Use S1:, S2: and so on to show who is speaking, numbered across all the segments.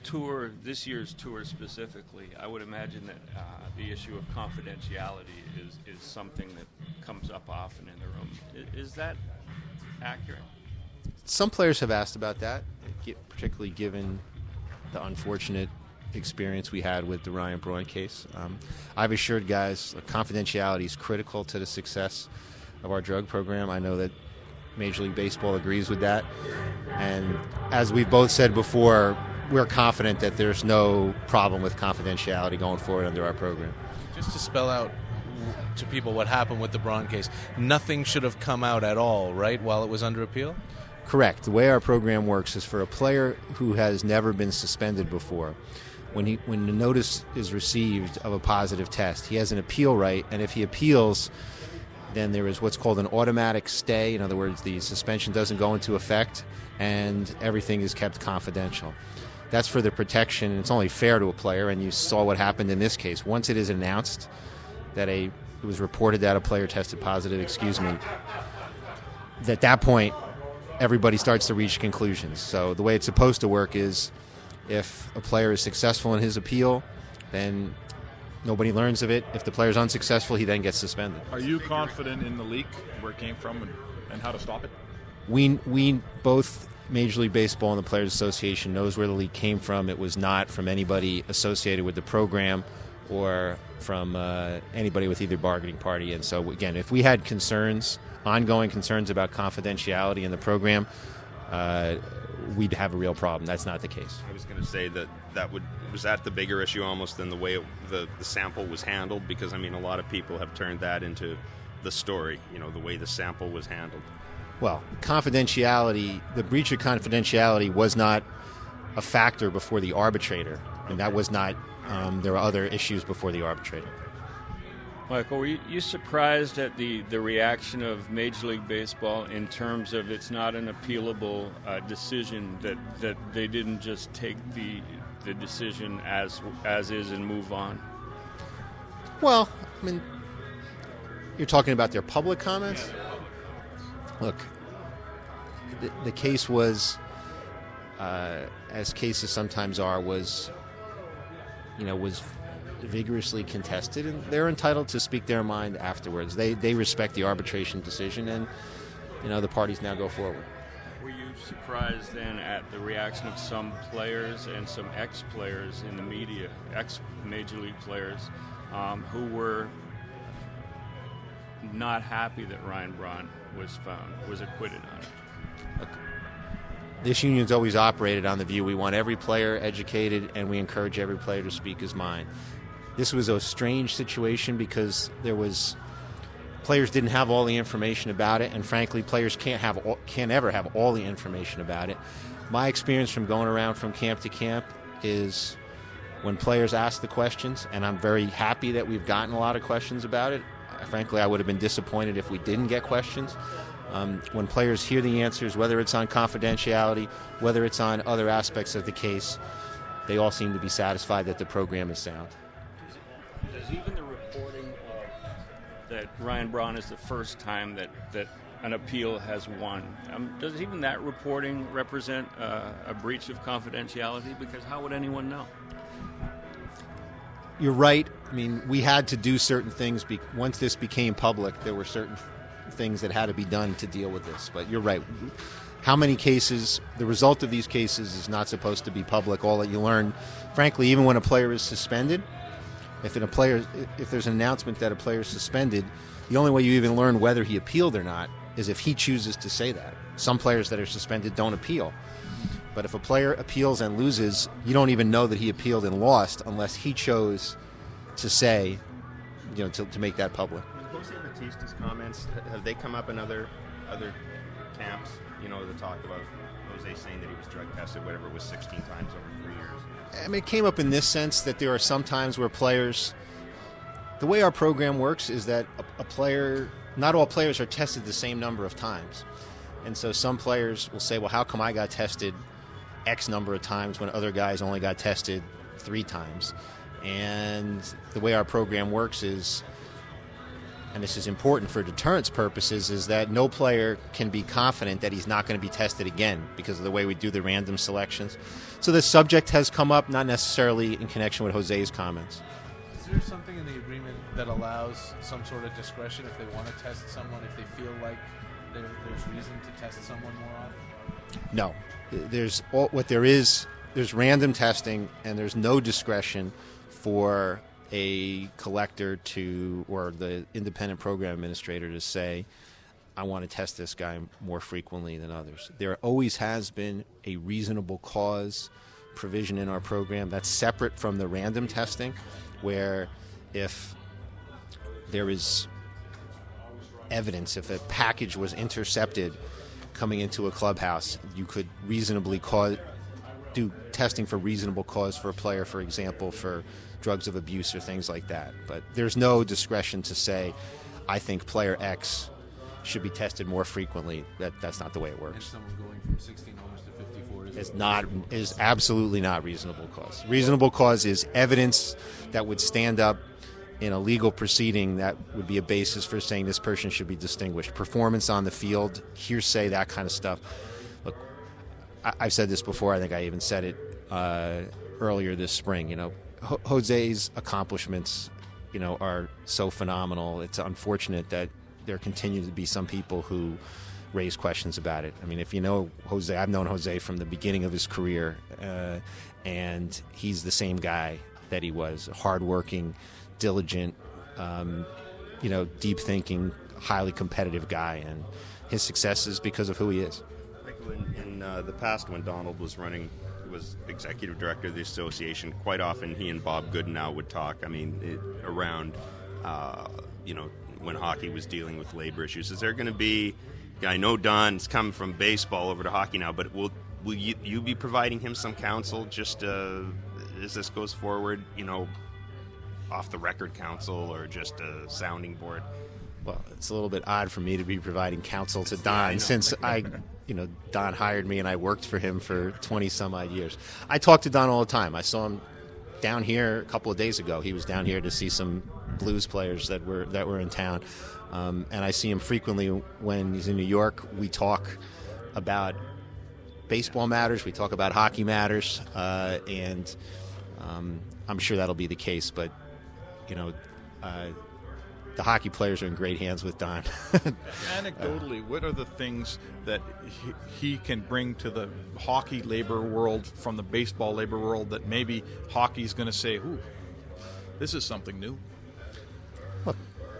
S1: tour, this year's tour specifically, I would imagine that the issue of confidentiality is something that comes up often in the room. Is that accurate?
S2: Some players have asked about that, particularly given the unfortunate experience we had with the Ryan Braun case. I've assured guys confidentiality is critical to the success of our drug program. I know that Major League Baseball agrees with that. And as we've both said before, we're confident that there's no problem with confidentiality going forward under our program.
S3: Just to spell out to people what happened with the Braun case, nothing should have come out at all, right, while it was under appeal?
S2: Correct. The way our program works is for a player who has never been suspended before, when the notice is received of a positive test, he has an appeal right, and if he appeals, then there is what's called an automatic stay. In other words, the suspension doesn't go into effect, and everything is kept confidential. That's for the protection. It's only fair to a player, and you saw what happened in this case. Once it is announced that it was reported that a player tested positive, at that point, everybody starts to reach conclusions. So the way it's supposed to work is if a player is successful in his appeal, then nobody learns of it. If the player is unsuccessful, he then gets suspended.
S4: Are you confident in the leak, where it came from, and how to stop it?
S2: We both, Major League Baseball and the Players Association, knows where the leak came from. It was not from anybody associated with the program or from anybody with either bargaining party. And so, again, if we had ongoing concerns about confidentiality in the program, we'd have a real problem. That's not the case.
S5: I was going to say was that the bigger issue almost than the way the sample was handled? Because, I mean, a lot of people have turned that into the story, the way the sample was handled.
S2: Well, confidentiality, the breach of confidentiality was not a factor before the arbitrator, and that was not, there were other issues before the arbitrator.
S1: Michael, were you surprised at the reaction of Major League Baseball in terms of it's not an appealable decision, that they didn't just take the decision as is and move on?
S2: Well, I mean, you're talking about their public comments? Look, the case was, as cases sometimes are, was vigorously contested, and they're entitled to speak their mind afterwards. They respect the arbitration decision, and the parties now go forward.
S1: Were you surprised then at the reaction of some players and some ex-players in the media, ex-Major League players, who were not happy that Ryan Braun was acquitted on it?
S2: Look, this union's always operated on the view we want every player educated, and we encourage every player to speak his mind. This was a strange situation because players didn't have all the information about it, and frankly, players can't ever have all the information about it. My experience from going around from camp to camp is when players ask the questions, and I'm very happy that we've gotten a lot of questions about it. Frankly, I would have been disappointed if we didn't get questions. When players hear the answers, whether it's on confidentiality, whether it's on other aspects of the case, they all seem to be satisfied that the program is sound.
S1: Does even the reporting that Ryan Braun is the first time that an appeal has won, does even that reporting represent a breach of confidentiality? Because how would anyone know?
S2: You're right. I mean, we had to do certain things. Once this became public, there were certain things that had to be done to deal with this. But you're right. How many cases, the result of these cases is not supposed to be public. All that you learn, frankly, even when a player is suspended, if there's an announcement that a player is suspended, the only way you even learn whether he appealed or not is if he chooses to say that. Some players that are suspended don't appeal. But if a player appeals and loses, you don't even know that he appealed and lost unless he chose to say, to make that public.
S5: Jose Batista's comments, have they come up in other camps? The talk about Jose saying that he was drug tested, whatever it was, 16 times over 3 years.
S2: I mean, it came up in this sense that there are some times where players, the way our program works is that a player, not all players are tested the same number of times. And so some players will say, well, how come I got tested X number of times when other guys only got tested 3 times? And the way our program works is and this is important for deterrence purposes, is that no player can be confident that he's not going to be tested again because of the way we do the random selections. So the subject has come up, not necessarily in connection with Jose's comments.
S3: Is there something in the agreement that allows some sort of discretion if they want to test someone, if they feel like there's reason to test someone more often?
S2: No. There's random testing, and there's no discretion for a collector or the independent program administrator to say, I want to test this guy more frequently than others. There always has been a reasonable cause provision in our program that's separate from the random testing, where if there is evidence, if a package was intercepted coming into a clubhouse, you could reasonably do testing for reasonable cause for a player, for example, for drugs of abuse or things like that. But there's no discretion to say, I think player X should be tested more frequently. That's not the way it works.
S3: And someone going from 16 homers to 54
S2: is absolutely not reasonable cause. Reasonable cause is evidence that would stand up in a legal proceeding that would be a basis for saying this person should be distinguished. Performance on the field, hearsay, that kind of stuff. Look, I've said this before. I think I even said it earlier this spring. Jose's accomplishments, are so phenomenal. It's unfortunate that there continue to be some people who raise questions about it. I mean, if you know Jose, I've known Jose from the beginning of his career, and he's the same guy that he was, hardworking, diligent, deep thinking, highly competitive guy, and his success is because of who he is.
S5: In the past, when Donald was executive director of the association, quite often he and Bob Goodenow would talk. I mean, around when hockey was dealing with labor issues. Is there going to be? I know Don's come from baseball over to hockey now, but will you be providing him some counsel just as this goes forward? Off the record counsel or just a sounding board?
S2: Well, it's a little bit odd for me to be providing counsel to Don since Don hired me and I worked for him for 20 some odd years. I talk to Don all the time. I saw him down here a couple of days ago. He was down here to see some Blues players that were in town, and I see him frequently when he's in New York. We talk about baseball matters. We talk about hockey matters, and I'm sure that'll be the case. But the hockey players are in great hands with Don.
S4: Anecdotally, what are the things that he can bring to the hockey labor world from the baseball labor world that maybe hockey's going to say, ooh, this is something new?
S2: Look,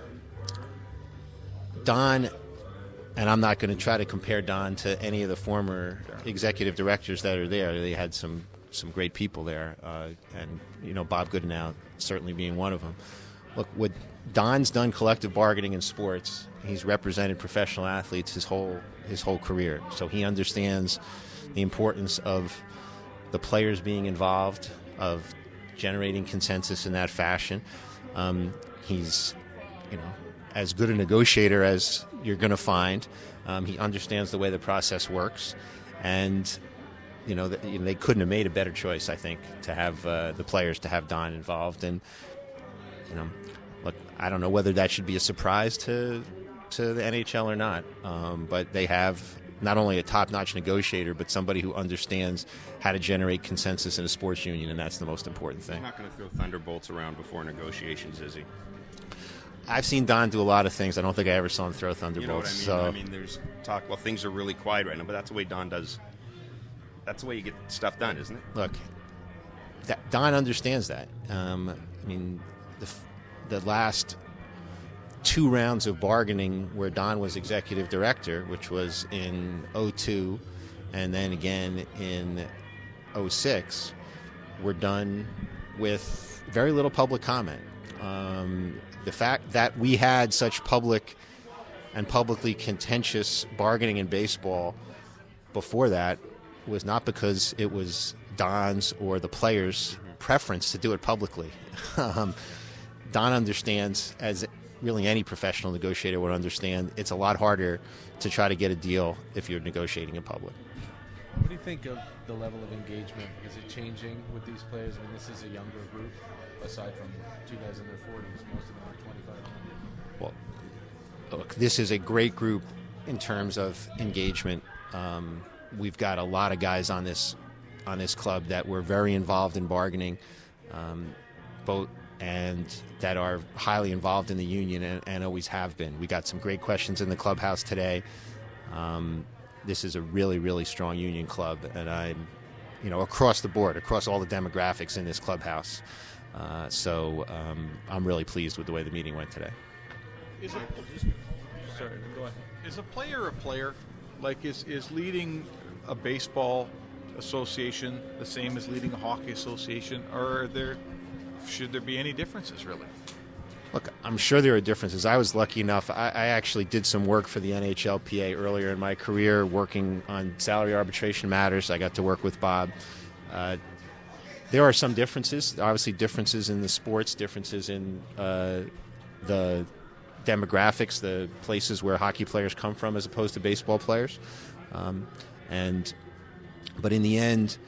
S2: Don, and I'm not going to try to compare Don to any of the former executive directors that are there. They had some great people there, and Bob Goodenow certainly being one of them. Look, what Don's done collective bargaining in sports. He's represented professional athletes his whole career, so he understands the importance of the players being involved, of generating consensus in that fashion. He's, as good a negotiator as you're going to find. He understands the way the process works, and they couldn't have made a better choice, I think, to have the players to have Don involved. And look, I don't know whether that should be a surprise to the NHL or not, but they have not only a top-notch negotiator, but somebody who understands how to generate consensus in a sports union, and that's the most important thing.
S5: He's not going to throw thunderbolts around before negotiations, is he?
S2: I've seen Don do a lot of things. I don't think I ever saw him throw thunderbolts.
S5: You know what I mean? I mean, there's talk, well, things are really quiet right now, but that's the way Don does. That's the way you get stuff done, isn't it?
S2: Look, Don understands that. The last 2 rounds of bargaining where Don was executive director, which was in 2002 and then again in 2006, were done with very little public comment. The fact that we had such public and publicly contentious bargaining in baseball before that was not because it was Don's or the players' preference to do it publicly. Don understands, as really any professional negotiator would understand, it's a lot harder to try to get a deal if you're negotiating in public.
S4: What do you
S3: think of the level of engagement? Is it changing with these players? I mean, this is a younger group, aside from two guys in their 40s. Most of them are 25.
S2: Well, look, this is a great group in terms of engagement. We've got a lot of guys on this club that were very involved in bargaining, and that are highly involved in the union and always have been. We got some great questions in the clubhouse today. This is a really, really strong union club, and I'm, across the board, across all the demographics in this clubhouse. So I'm really pleased with the way the meeting went today.
S1: Sorry, go ahead.
S4: Is a player a player? Like, is leading a baseball association the same as leading a hockey association, or should there be any differences, really?
S2: Look, I'm sure there are differences. I was lucky enough. I actually did some work for the NHLPA earlier in my career, working on salary arbitration matters. I got to work with Bob. There are some differences. Obviously, differences in the sports, differences in the demographics, the places where hockey players come from as opposed to baseball players. But in the end,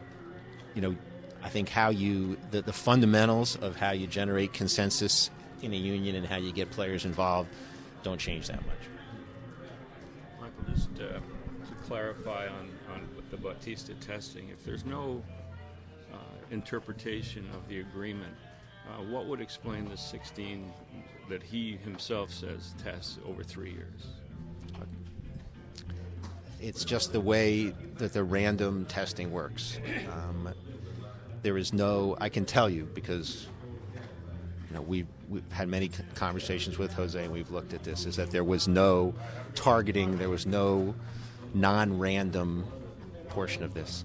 S2: I think the fundamentals of how you generate consensus in a union and how you get players involved don't change that much.
S1: Michael, just to clarify on the Bautista testing, if there's no interpretation of the agreement, what would explain the 16 that he himself says tests over 3 years?
S2: It's just the way that the random testing works. There is I can tell you, because we've had many conversations with Jose and we've looked at this, is that there was no targeting, there was no non-random portion of this.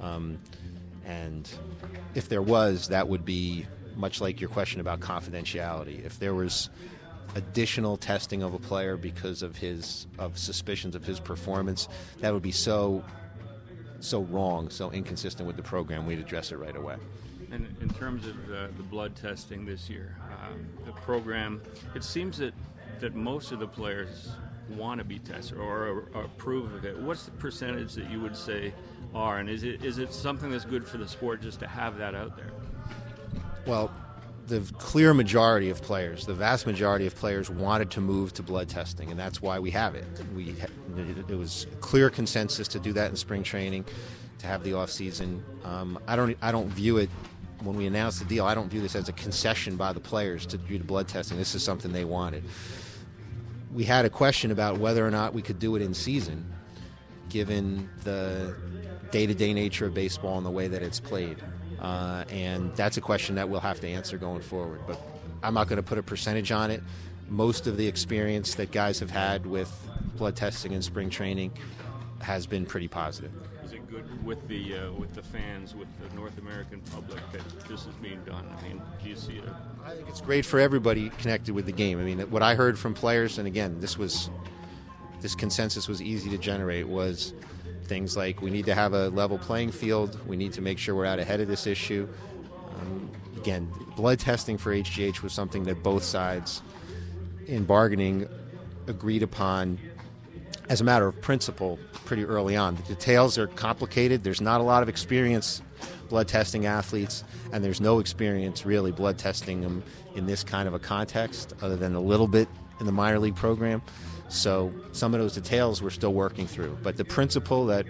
S2: And if there was, that would be much like your question about confidentiality. If there was additional testing of a player because of suspicions of his performance, that would be so wrong, so inconsistent with the program, we'd address it right away.
S1: And in terms of the blood testing this year, the program, it seems that most of the players want to be tested or approve of it. What's the percentage that you would say are, and is it something that's good for the sport just to have that out there?
S2: Well, the clear majority of players, the vast majority of players wanted to move to blood testing, and that's why we have it. It was clear consensus to do that in spring training, to have the off season. I don't view it, when we announced the deal, I don't view this as a concession by the players to do the blood testing. This is something they wanted. We had a question about whether or not we could do it in season, given the day-to-day nature of baseball and the way that it's played. And that's a question that we'll have to answer going forward. But I'm not going to put a percentage on it. Most of the experience that guys have had with blood testing in spring training has been pretty positive.
S1: Is it good with the fans, with the North American public, that this is being done? I mean, do you see it?
S2: I think it's great for everybody connected with the game. I mean, what I heard from players, and again, this consensus was easy to generate, was things like, we need to have a level playing field, we need to make sure we're out ahead of this issue. Again, blood testing for HGH was something that both sides in bargaining agreed upon as a matter of principle pretty early on. The details are complicated. There's not a lot of experience blood testing athletes, and there's no experience really blood testing them in this kind of a context, other than a little bit in the minor league program. So some of those details we're still working through. But the principle that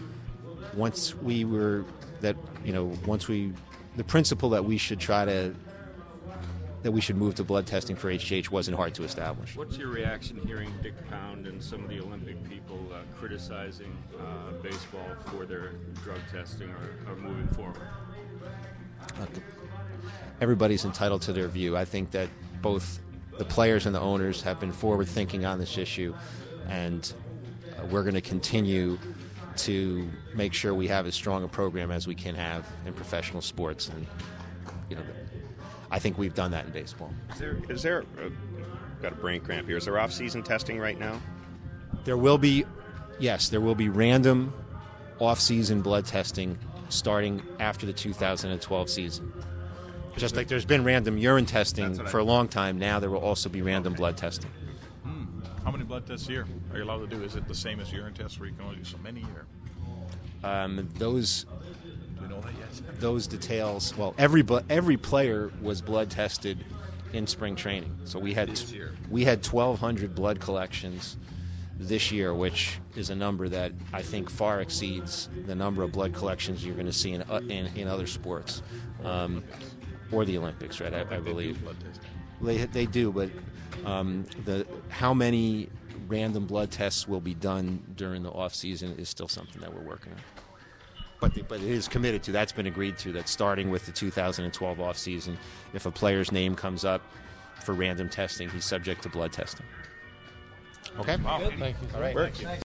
S2: we should move to blood testing for HGH wasn't hard to establish.
S1: What's your reaction hearing Dick Pound and some of the Olympic people criticizing baseball for their drug testing or moving forward?
S2: Everybody's entitled to their view. I think that both the players and the owners have been forward-thinking on this issue, and we're going to continue to make sure we have as strong a program as we can have in professional sports. And I think we've done that in baseball.
S5: Is there got a brain cramp here? Is there off-season testing right now?
S2: There will be random off-season blood testing starting after the 2012 season. Just like there's been random urine testing for a long time, now there will also be random blood testing.
S4: How many blood tests a year are you allowed to do? Is it the same as urine tests where you can only do so many?
S2: Those
S4: Do we know that yet?
S2: those details. Well, every player was blood tested in spring training. So we had 1,200 blood collections this year, which is a number that I think far exceeds the number of blood collections you're going to see in other sports, or the Olympics, right? I believe they do, but how many random blood tests will be done during the off season is still something that we're working on. But it is committed to. That's been agreed to. That starting with the 2012 off season, if a player's name comes up for random testing, he's subject to blood testing. Okay.
S4: Wow.
S3: Thank you.
S2: All right.
S4: Works.